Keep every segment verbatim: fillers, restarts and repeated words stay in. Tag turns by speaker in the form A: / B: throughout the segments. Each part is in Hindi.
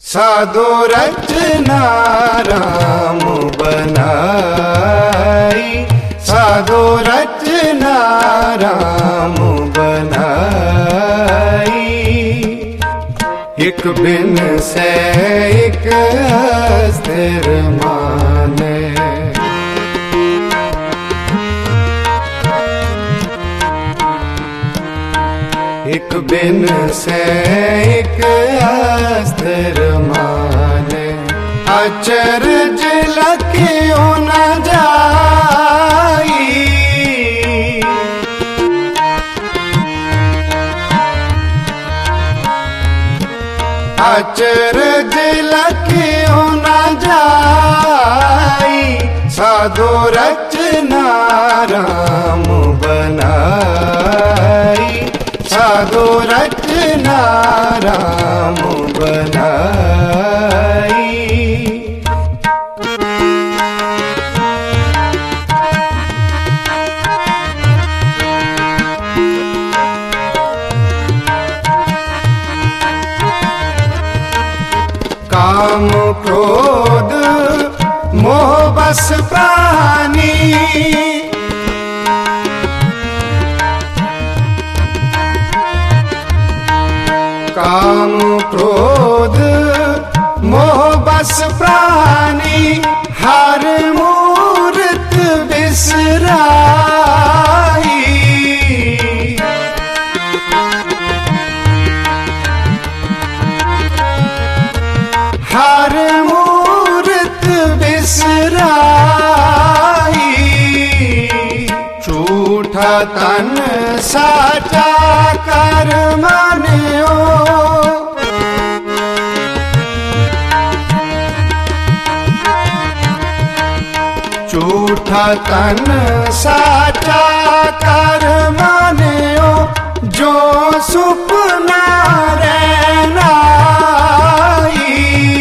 A: साधु रचना राम बनाई, साधु रचना राम बनाई। एक बिन से एक अस्थिर माने, एक बिन से एक अस्थिर माने। अचरज लखियो न जाई, अचरज लखियो न जाई। साधु रचना राम बनाई, साधु रचना राम बनाई। काम क्रोध मोह बस प्राणी, काम क्रोध मोह बस प्राणी। हर मूर्त बिसराई, हर मूर्त बिसराई। झूठा तन साचा कर मान्यो, झूठा तन साचा कर मान्यो। जो सुपना रहनाई,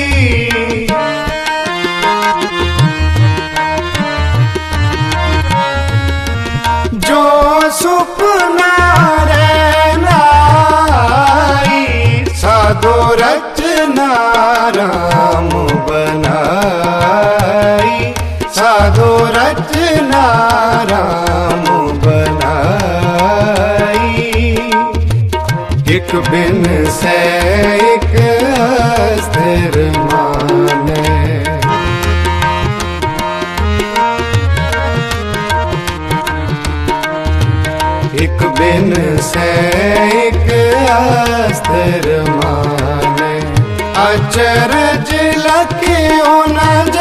A: जो सुपना रहनाई। साधु रचना राम बनाई, साधु रचना राम बनाई। एक बिन से एक अस्थिर माने, एक बिन से एक अस्थिर माने। अचरज लखियो न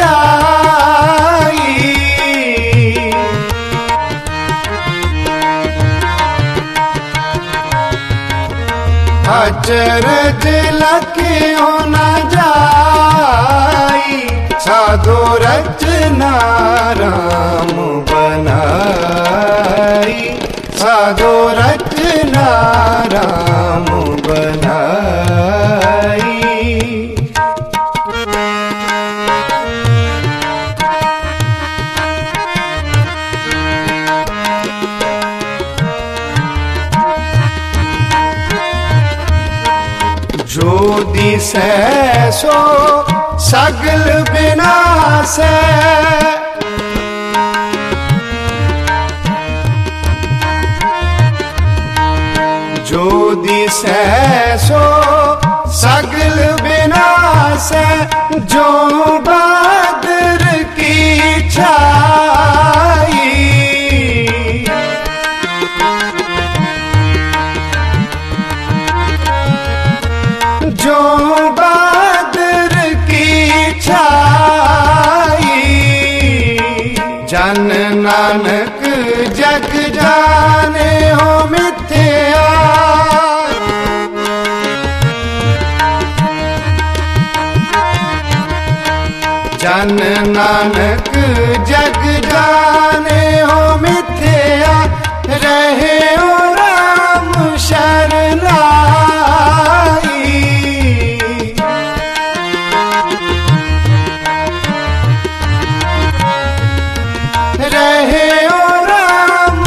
A: जाई, अचरज लखियो न जाई। साधु रचना राम बनाई, साधु रचना राम बनाई। जो दिसै सो सगल विनाशै, जो दिसै सो सगल विनाशै। जो बादर की छाई, जो बादर की छाई। जन नानक जग जाने हो मिथ्या, जन नानक जग जाने हो मिथ्या। रहे हो राम शरणाई, रहे हो राम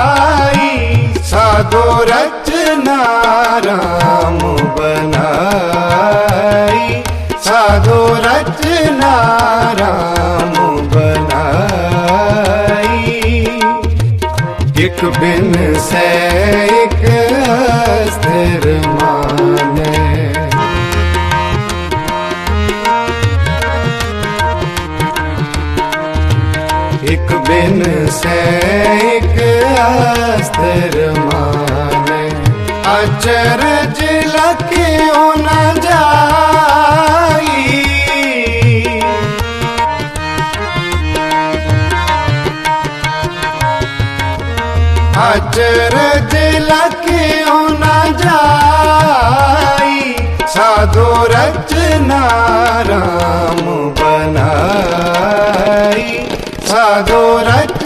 A: शरणाई। साधु रचना राम बनाई, रचना राम बनाई। एक बिन से एक अस्थिर माने, एक बिन से एक अस्थिर माने। अचरज लक्यों न जाई, अचरज लक्यों न जाई। साधो रचना राम बनाई, साधो रचना